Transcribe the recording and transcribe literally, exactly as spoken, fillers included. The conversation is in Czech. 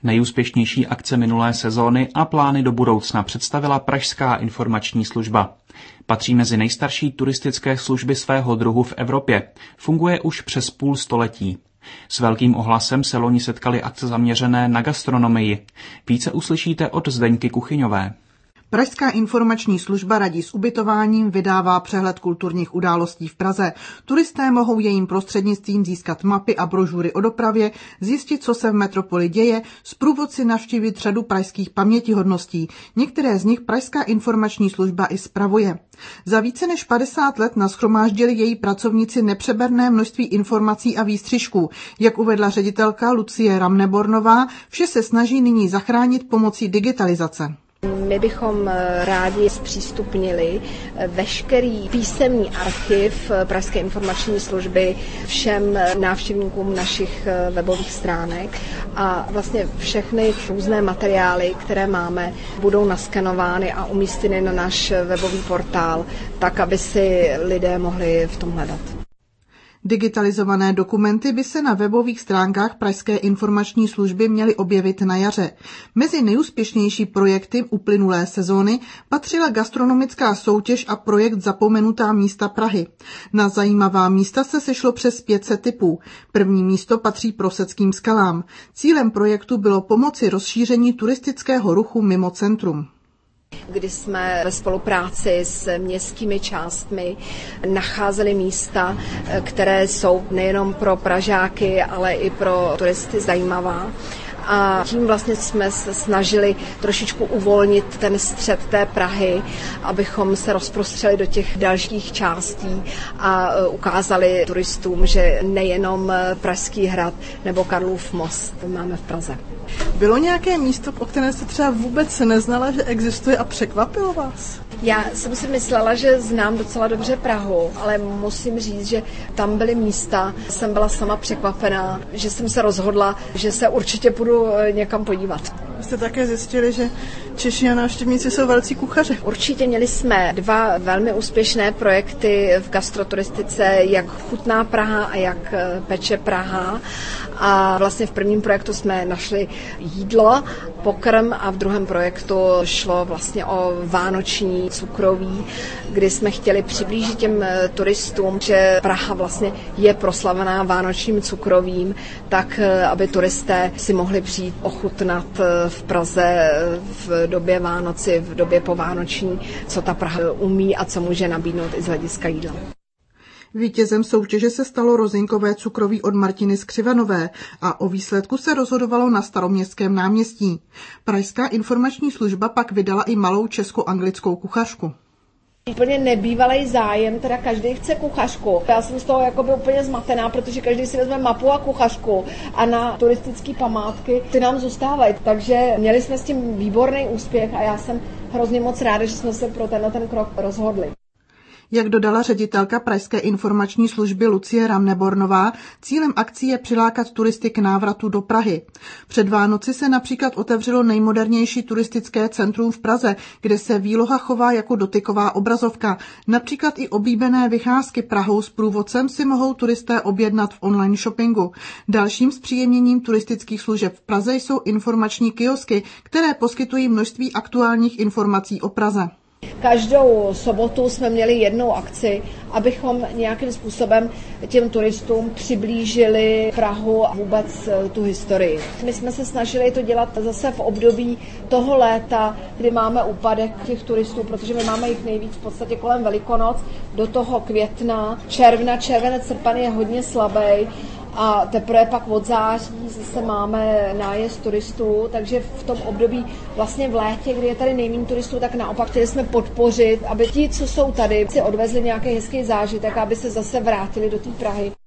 Nejúspěšnější akce minulé sezóny a plány do budoucna představila Pražská informační služba. Patří mezi nejstarší turistické služby svého druhu v Evropě. Funguje už přes půl století. S velkým ohlasem se loni setkaly akce zaměřené na gastronomii. Více uslyšíte od Zdeňky Kuchyňové. Pražská informační služba radí s ubytováním, vydává přehled kulturních událostí v Praze. Turisté mohou jejím prostřednictvím získat mapy a brožury o dopravě, zjistit, co se v metropoli děje, s průvodci navštívit řadu pražských pamětihodností. Některé z nich Pražská informační služba i spravuje. Za více než padesát let nashromáždili její pracovníci nepřeberné množství informací a výstřižků. Jak uvedla ředitelka Lucie Ramnebornová, vše se snaží nyní zachránit pomocí digitalizace. My bychom rádi zpřístupnili veškerý písemný archiv Pražské informační služby všem návštěvníkům našich webových stránek a vlastně všechny různé materiály, které máme, budou naskenovány a umístěny na náš webový portál, tak, aby si lidé mohli v tom hledat. Digitalizované dokumenty by se na webových stránkách Pražské informační služby měly objevit na jaře. Mezi nejúspěšnější projekty uplynulé sezóny patřila gastronomická soutěž a projekt Zapomenutá místa Prahy. Na zajímavá místa se sešlo přes pět set tipů. První místo patří Proseckým skalám. Cílem projektu bylo pomoci rozšíření turistického ruchu mimo centrum, kdy jsme ve spolupráci s městskými částmi nacházeli místa, které jsou nejenom pro Pražáky, ale i pro turisty zajímavá. A tím vlastně jsme se snažili trošičku uvolnit ten střed té Prahy, abychom se rozprostřeli do těch dalších částí a ukázali turistům, že nejenom Pražský hrad nebo Karlův most máme v Praze. Bylo nějaké místo, o kterém jste třeba vůbec neznala, že existuje a překvapilo vás? Já jsem si myslela, že znám docela dobře Prahu, ale musím říct, že tam byly místa, jsem byla sama překvapená, že jsem se rozhodla, že se určitě půjdu někam podívat. Jste také zjistili, že Češi a návštěvníci jsou velcí kuchaři? Určitě měli jsme dva velmi úspěšné projekty v gastroturistice, jak Chutná Praha a jak Peče Praha. A vlastně v prvním projektu jsme našli jídlo, pokrm a v druhém projektu šlo vlastně o vánoční cukroví, kdy jsme chtěli přiblížit těm turistům, že Praha vlastně je proslavená vánočním cukrovím, tak aby turisté si mohli přijít ochutnat v Praze v době Vánoci, v době povánoční, co ta Praha umí a co může nabídnout i z hlediska jídla. Vítězem soutěže se stalo rozinkové cukroví od Martiny Skřivanové a o výsledku se rozhodovalo na Staroměstském náměstí. Pražská informační služba pak vydala i malou česko-anglickou kuchařku. Úplně nebývalý zájem, teda každý chce kuchařku. Já jsem z toho jakoby úplně zmatená, protože každý si vezme mapu a kuchařku a na turistické památky ty nám zůstávají. Takže měli jsme s tím výborný úspěch a já jsem hrozně moc ráda, že jsme se pro tenhle ten krok rozhodli. Jak dodala ředitelka Pražské informační služby Lucie Ramnebornová, cílem akcí je přilákat turisty k návratu do Prahy. Před Vánoci se například otevřelo nejmodernější turistické centrum v Praze, kde se výloha chová jako dotyková obrazovka. Například i oblíbené vycházky Prahou s průvodcem si mohou turisté objednat v online shoppingu. Dalším zpříjemněním turistických služeb v Praze jsou informační kiosky, které poskytují množství aktuálních informací o Praze. Každou sobotu jsme měli jednou akci, abychom nějakým způsobem těm turistům přiblížili Prahu a vůbec tu historii. My jsme se snažili to dělat zase v období toho léta, kdy máme úpadek těch turistů, protože my máme jich nejvíc v podstatě kolem Velikonoc, do toho května, června, červenec, srpen je hodně slabý. A teprve pak od září zase máme nájezd turistů, takže v tom období vlastně v létě, kdy je tady nejméně turistů, tak naopak chtěli jsme podpořit, aby ti, co jsou tady, si odvezli nějaký hezký zážitek, aby se zase vrátili do té Prahy.